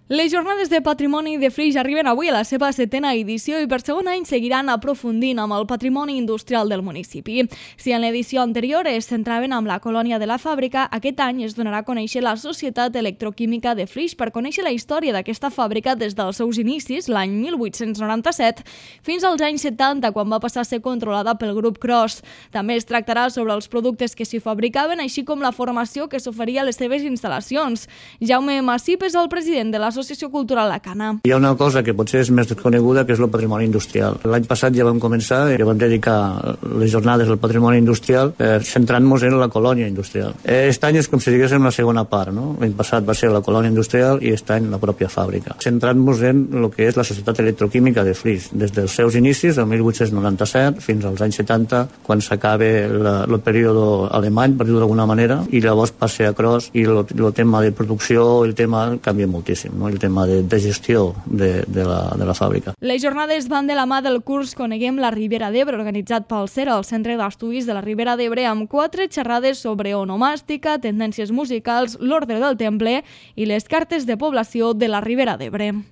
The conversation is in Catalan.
Les jornades de patrimoni de Flix arriben avui a la seva 7a edició i per segon any seguiran aprofundint amb el patrimoni industrial del municipi. Si en l'edició anterior es centraven amb la colònia de la fàbrica, aquest any es donarà a conèixer la Societat Electroquímica de Flix per conèixer la història d'aquesta fàbrica des dels seus inicis, l'any 1897, fins als anys 70, quan va passar a ser controlada pel grup Cros. També es tractarà sobre els productes que s'hi fabricaven, així com la formació que s'oferia a les seves instal·lacions. Jaume Massip és el president de l'Associació Cultural La Cana. Hi ha una cosa que potser és més desconeguda, que és el patrimoni industrial. L'any passat ja vam començar i vam dedicar les jornades al patrimoni industrial centrant-nos en la colònia industrial. Aquest any és com si diguéssim la segona part, no? L'any passat va ser la colònia industrial i aquest any la pròpia fàbrica. Centrant-nos en el que és la Societat Electroquímica de Flix, des dels seus inicis, el 1897, fins als anys 70, quan s'acaba el període alemany, per dir-ho d'alguna manera, i llavors passa a Cros i el tema de producció, el tema canvia moltíssim, no? El tema de gestió de la fàbrica. Les jornades van de la mà del curs Coneguem la Ribera d'Ebre, organitzat pel CERA, el Centre d'Estudis de la Ribera d'Ebre, amb 4 xerrades sobre onomàstica, tendències musicals, l'ordre del temple i les cartes de població de la Ribera d'Ebre.